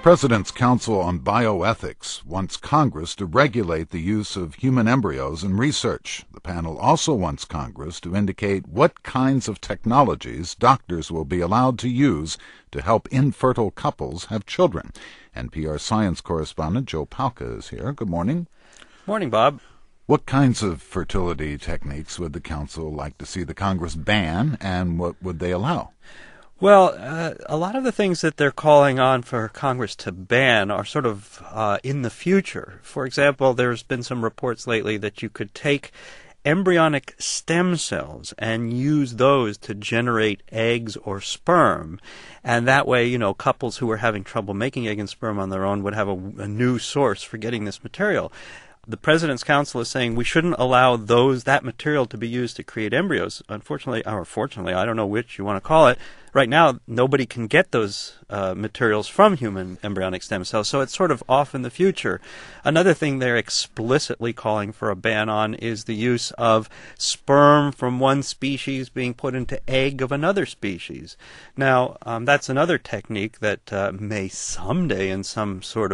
President's Council on Bioethics wants Congress to regulate the use of human embryos in research. The panel also wants Congress to indicate what kinds of technologies doctors will be allowed to use to help infertile couples have children. NPR science correspondent Joe Palca is here. Good morning. Morning, Bob. What kinds of fertility techniques would the Council like to see the Congress ban, and what would they allow? Well, a lot of the things that they're calling on for Congress to ban are sort of in the future. For example, there's been some reports lately that you could take embryonic stem cells and use those to generate eggs or sperm. And that way, couples who are having trouble making egg and sperm on their own would have a new source for getting this material. The President's Council is saying we shouldn't allow that material to be used to create embryos. Unfortunately, or fortunately, I don't know which you want to call it. Right now, nobody can get those materials from human embryonic stem cells, so it's sort of off in the future. Another thing they're explicitly calling for a ban on is the use of sperm from one species being put into egg of another species. Now, that's another technique that may someday in some sort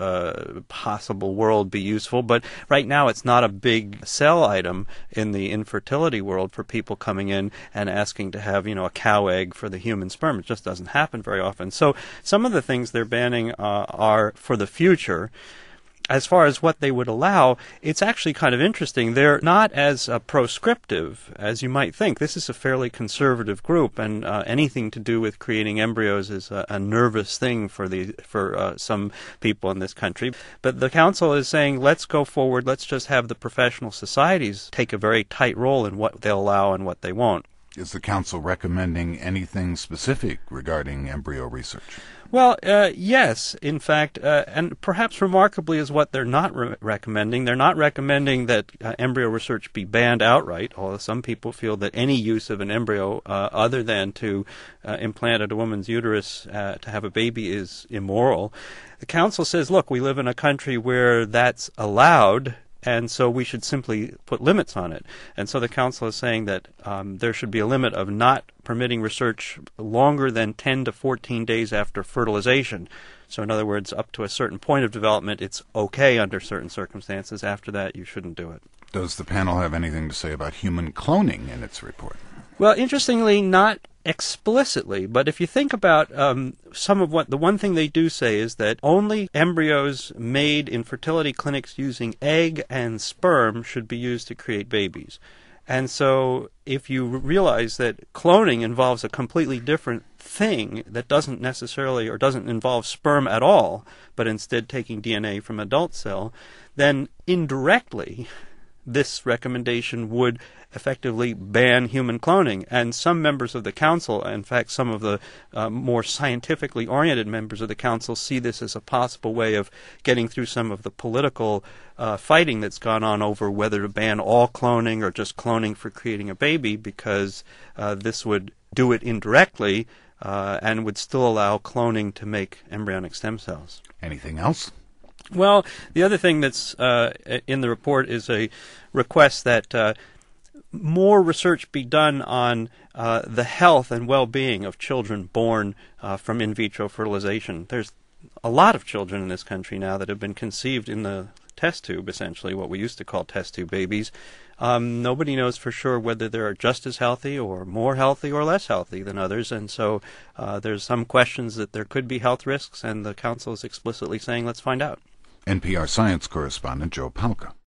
of possible world be useful, but right now it's not a big sell item in the infertility world for people coming in and asking to have, a cow egg for the human sperm. It just doesn't happen very often. So some of the things they're banning are for the future. As far as what they would allow, it's actually kind of interesting. They're not as proscriptive as you might think. This is a fairly conservative group, and anything to do with creating embryos is a nervous thing for some people in this country. But the council is saying, let's go forward. Let's just have the professional societies take a very tight role in what they'll allow and what they won't. Is the Council recommending anything specific regarding embryo research? Well, yes, in fact, and perhaps remarkably is what they're not recommending. They're not recommending that embryo research be banned outright, although some people feel that any use of an embryo other than to implant at a woman's uterus to have a baby is immoral. The Council says, look, we live in a country where that's allowed, and so we should simply put limits on it. And so the Council is saying that there should be a limit of not permitting research longer than 10 to 14 days after fertilization. So in other words, up to a certain point of development, it's okay under certain circumstances. After that, you shouldn't do it. Does the panel have anything to say about human cloning in its report? Well, interestingly, not explicitly, but if you think about the one thing they do say is that only embryos made in fertility clinics using egg and sperm should be used to create babies. And so if you realize that cloning involves a completely different thing that doesn't necessarily or doesn't involve sperm at all, but instead taking DNA from adult cell, then indirectly this recommendation would effectively ban human cloning. And some members of the Council, in fact some of the more scientifically oriented members of the Council, see this as a possible way of getting through some of the political fighting that's gone on over whether to ban all cloning or just cloning for creating a baby, because this would do it indirectly and would still allow cloning to make embryonic stem cells. Anything else? Well, the other thing that's in the report is a request that more research be done on the health and well-being of children born from in vitro fertilization. There's a lot of children in this country now that have been conceived in the test tube, essentially, what we used to call test tube babies. Nobody knows for sure whether they're just as healthy or more healthy or less healthy than others, and so there's some questions that there could be health risks, and the Council is explicitly saying, let's find out. NPR science correspondent Joe Palca.